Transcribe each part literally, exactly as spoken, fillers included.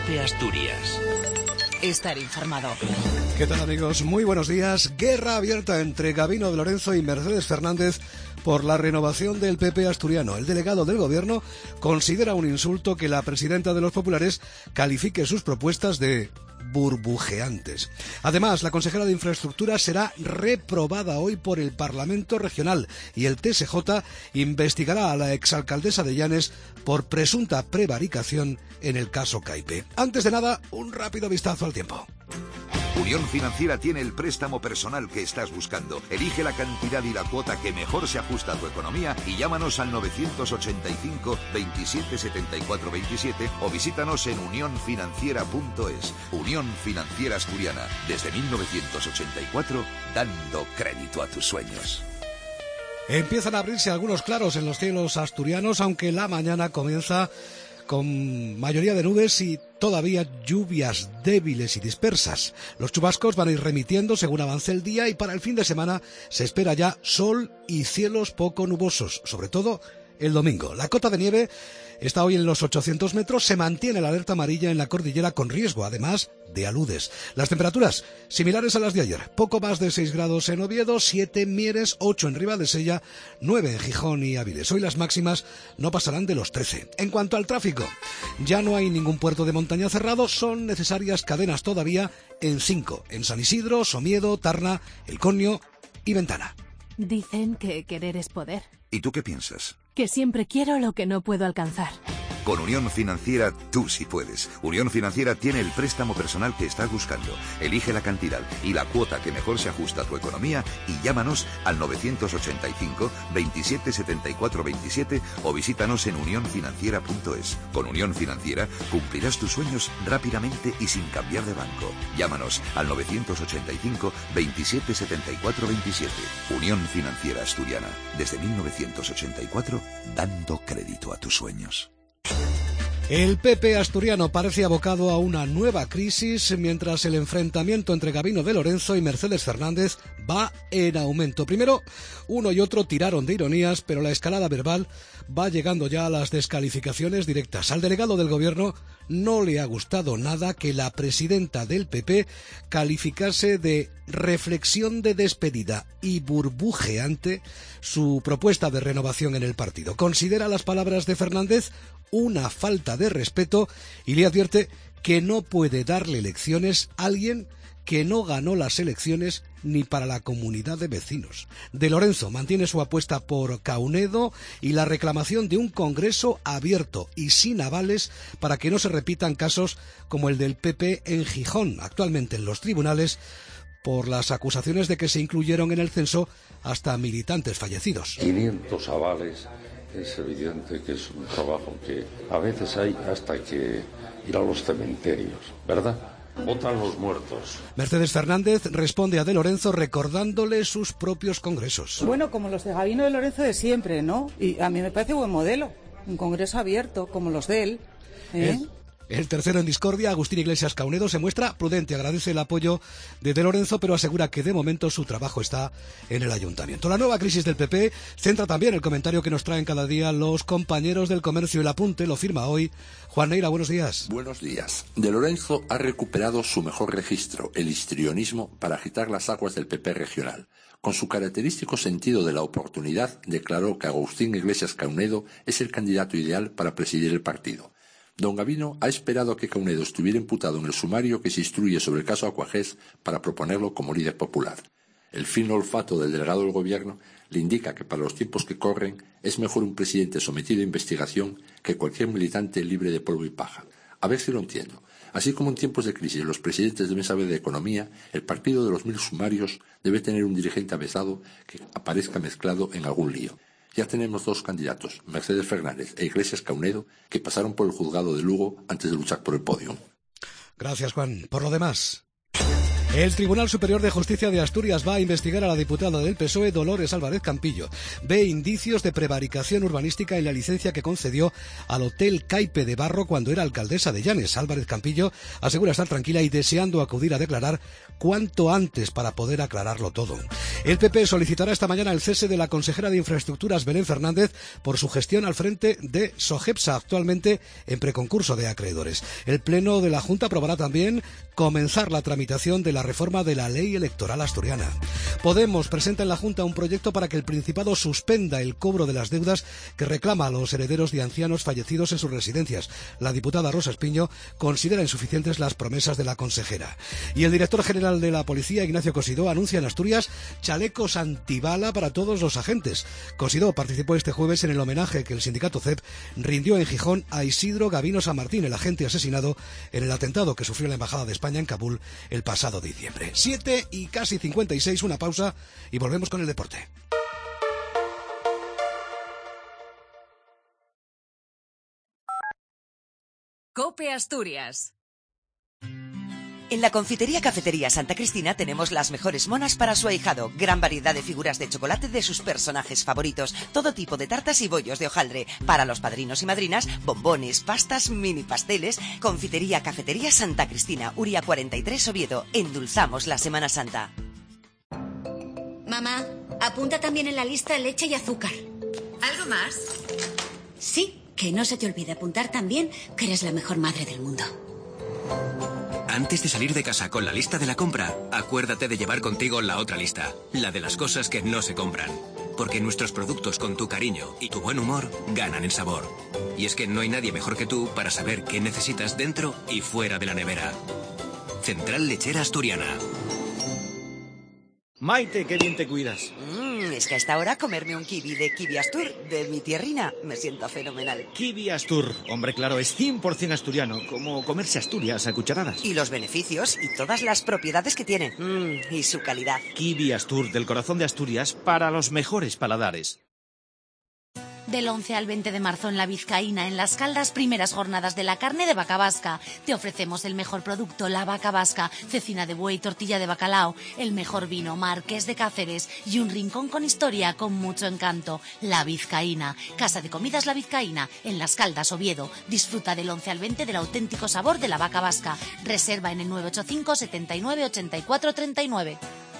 Cope Asturias. Estar informado. ¿Qué tal, amigos? Muy buenos días. Guerra abierta entre Gabino de Lorenzo y Mercedes Fernández por la renovación del P P asturiano. El delegado del Gobierno considera un insulto que la presidenta de los populares califique sus propuestas de burbujeantes. Además, la consejera de Infraestructura será reprobada hoy por el Parlamento Regional y el T S J investigará a la exalcaldesa de Llanes por presunta prevaricación en el caso Caipe. Antes de nada, un rápido vistazo al tiempo. Unión Financiera tiene el préstamo personal que estás buscando. Elige la cantidad y la cuota que mejor se ajusta a tu economía y llámanos al novecientos ochenta y cinco, veintisiete setenta y cuatro veintisiete o visítanos en unión financiera punto es. Unión Financiera Asturiana, desde mil novecientos ochenta y cuatro, dando crédito a tus sueños. Empiezan a abrirse algunos claros en los cielos asturianos, aunque la mañana comienza con mayoría de nubes y todavía lluvias débiles y dispersas. Los chubascos van a ir remitiendo según avance el día y para el fin de semana se espera ya sol y cielos poco nubosos, sobre todo el domingo. La cota de nieve está hoy en los ochocientos metros, se mantiene la alerta amarilla en la cordillera con riesgo, además de aludes. Las temperaturas similares a las de ayer, poco más de seis grados en Oviedo, siete en Mieres, ocho en Ribadesella, nueve en Gijón y Áviles. Hoy las máximas no pasarán de los trece. En cuanto al tráfico, ya no hay ningún puerto de montaña cerrado, son necesarias cadenas todavía en cinco, en San Isidro, Somiedo, Tarna, El Conio y Ventana. Dicen que querer es poder. ¿Y tú qué piensas? Que siempre quiero lo que no puedo alcanzar. Con Unión Financiera tú sí puedes. Unión Financiera tiene el préstamo personal que estás buscando. Elige la cantidad y la cuota que mejor se ajusta a tu economía y llámanos al novecientos ochenta y cinco, veintisiete setenta y cuatro veintisiete o visítanos en unión financiera punto es. Con Unión Financiera cumplirás tus sueños rápidamente y sin cambiar de banco. Llámanos al novecientos ochenta y cinco, veintisiete setenta y cuatro veintisiete. Unión Financiera Asturiana, desde mil novecientos ochenta y cuatro, dando crédito a tus sueños. El P P asturiano parece abocado a una nueva crisis mientras el enfrentamiento entre Gabino de Lorenzo y Mercedes Fernández va en aumento. Primero, uno y otro tiraron de ironías, pero la escalada verbal va llegando ya a las descalificaciones directas. Al delegado del Gobierno no le ha gustado nada que la presidenta del P P calificase de reflexión de despedida y burbujeante su propuesta de renovación en el partido. Considera las palabras de Fernández una falta de respeto y le advierte que no puede darle lecciones a alguien que no ganó las elecciones ni para la comunidad de vecinos. De Lorenzo mantiene su apuesta por Caunedo y la reclamación de un Congreso abierto y sin avales para que no se repitan casos como el del P P en Gijón, actualmente en los tribunales, por las acusaciones de que se incluyeron en el censo hasta militantes fallecidos. quinientos avales. Es evidente que es un trabajo que a veces hay hasta que ir a los cementerios, ¿verdad? Votan los muertos. Mercedes Fernández responde a De Lorenzo recordándole sus propios congresos. Bueno, como los de Gabino de Lorenzo de siempre, ¿no? Y a mí me parece buen modelo. Un congreso abierto, como los de él. ¿eh? ¿Eh? El tercero en discordia, Agustín Iglesias Caunedo, se muestra prudente, agradece el apoyo de De Lorenzo, pero asegura que de momento su trabajo está en el ayuntamiento. La nueva crisis del P P centra también el comentario que nos traen cada día los compañeros del comercio. El apunte lo firma hoy Juan Neira. Buenos días. Buenos días. De Lorenzo ha recuperado su mejor registro, el histrionismo, para agitar las aguas del P P regional. Con su característico sentido de la oportunidad, declaró que Agustín Iglesias Caunedo es el candidato ideal para presidir el partido. Don Gabino ha esperado a que Caunedo estuviera imputado en el sumario que se instruye sobre el caso Aquagés para proponerlo como líder popular. El fino olfato del delegado del Gobierno le indica que para los tiempos que corren es mejor un presidente sometido a investigación que cualquier militante libre de polvo y paja. A ver si lo entiendo. Así como en tiempos de crisis los presidentes deben saber de economía, el partido de los mil sumarios debe tener un dirigente avezado que aparezca mezclado en algún lío. Ya tenemos dos candidatos, Mercedes Fernández e Iglesias Caunedo, que pasaron por el juzgado de Lugo antes de luchar por el podio. Gracias, Juan. Por lo demás. El Tribunal Superior de Justicia de Asturias va a investigar a la diputada del P S O E, Dolores Álvarez Campillo. Ve indicios de prevaricación urbanística en la licencia que concedió al Hotel Caipe de Barro cuando era alcaldesa de Llanes. Álvarez Campillo asegura estar tranquila y deseando acudir a declarar cuanto antes para poder aclararlo todo. El P P solicitará esta mañana el cese de la consejera de Infraestructuras, Belén Fernández, por su gestión al frente de SOGEPSA, actualmente en preconcurso de acreedores. El Pleno de la Junta aprobará también comenzar la tramitación de la reforma de la ley electoral asturiana. Podemos presenta en la Junta un proyecto para que el Principado suspenda el cobro de las deudas que reclama a los herederos de ancianos fallecidos en sus residencias. La diputada Rosa Espiño considera insuficientes las promesas de la consejera. Y el director general de la Policía, Ignacio Cosidó, anuncia en Asturias chalecos antibala para todos los agentes. Cosidó participó este jueves en el homenaje que el sindicato C E P rindió en Gijón a Isidro Gavino San Martín, el agente asesinado en el atentado que sufrió la Embajada de España en Kabul el pasado diciembre. Siete y casi cincuenta y seis, una pausa y volvemos con el deporte. COPE Asturias. En la confitería Cafetería Santa Cristina tenemos las mejores monas para su ahijado. Gran variedad de figuras de chocolate de sus personajes favoritos. Todo tipo de tartas y bollos de hojaldre. Para los padrinos y madrinas, bombones, pastas, mini pasteles. Confitería Cafetería Santa Cristina, Uría cuarenta y tres, Oviedo. Endulzamos la Semana Santa. Mamá, apunta también en la lista leche y azúcar. ¿Algo más? Sí, que no se te olvide apuntar también que eres la mejor madre del mundo. Antes de salir de casa con la lista de la compra, acuérdate de llevar contigo la otra lista, la de las cosas que no se compran. Porque nuestros productos con tu cariño y tu buen humor ganan en sabor. Y es que no hay nadie mejor que tú para saber qué necesitas dentro y fuera de la nevera. Central Lechera Asturiana. Maite, qué bien te cuidas. Mmm, es que a esta hora comerme un kiwi de Kiwi Astur, de mi tierrina, me siento fenomenal. Kiwi Astur, hombre, claro, es cien por ciento asturiano, como comerse Asturias a cucharadas. Y los beneficios y todas las propiedades que tiene. Mmm, y su calidad. Kiwi Astur, del corazón de Asturias, para los mejores paladares. Del once al veinte de marzo en La Vizcaína, en Las Caldas, primeras jornadas de la carne de vaca vasca. Te ofrecemos el mejor producto, la vaca vasca, cecina de buey, tortilla de bacalao, el mejor vino, Marqués de Cáceres y un rincón con historia con mucho encanto. La Vizcaína, Casa de Comidas La Vizcaína, en Las Caldas, Oviedo. Disfruta del once al veinte del auténtico sabor de la vaca vasca. Reserva en el nueve ocho cinco, setenta y nueve, ochenta y cuatro, treinta y nueve.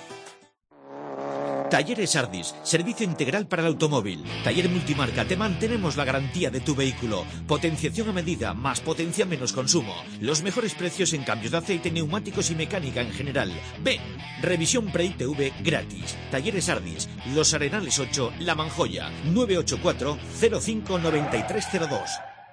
Talleres Ardis, servicio integral para el automóvil. Taller multimarca, te mantenemos la garantía de tu vehículo. Potenciación a medida, más potencia, menos consumo. Los mejores precios en cambios de aceite, neumáticos y mecánica en general. Ven, revisión pre-I T V gratis. Talleres Ardis, Los Arenales ocho, La Manjoya, nueve ocho cuatro, cero cinco, nueve tres cero dos.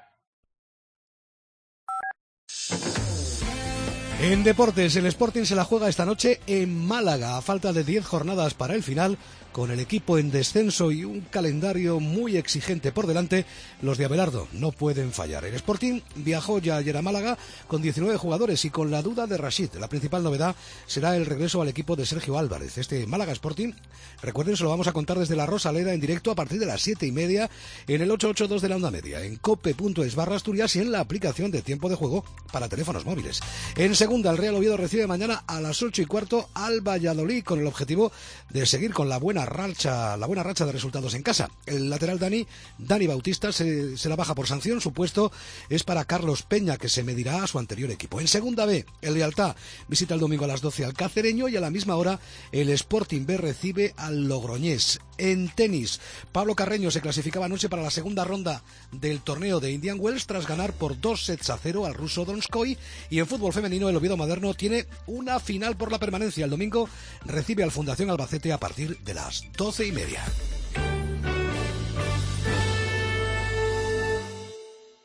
En deportes, el Sporting se la juega esta noche en Málaga, a falta de diez jornadas para el final. Con el equipo en descenso y un calendario muy exigente por delante, los de Abelardo no pueden fallar. El Sporting viajó ya ayer a Málaga con diecinueve jugadores y con la duda de Rashid. La principal novedad será el regreso al equipo de Sergio Álvarez. Este Málaga Sporting, recuerden, se lo vamos a contar desde la Rosaleda en directo a partir de las siete y media en el ochocientos ochenta y dos de la onda media, en cope.es barra Asturias y en la aplicación de tiempo de juego para teléfonos móviles. En segunda, el Real Oviedo recibe mañana a las ocho y cuarto al Valladolid con el objetivo de seguir con la buena racha, la buena racha de resultados en casa. El lateral Dani, Dani Bautista se, se la baja por sanción. Su puesto es para Carlos Peña, que se medirá a su anterior equipo. En segunda B, el Lealtad visita el domingo a las doce al Cacereño y a la misma hora el Sporting B recibe al Logroñés. En tenis, Pablo Carreño se clasificaba anoche para la segunda ronda del torneo de Indian Wells tras ganar por dos sets a cero al ruso Donskoy. Y en fútbol femenino, el Oviedo Moderno tiene una final por la permanencia. El domingo recibe al Fundación Albacete a partir de las doce y media.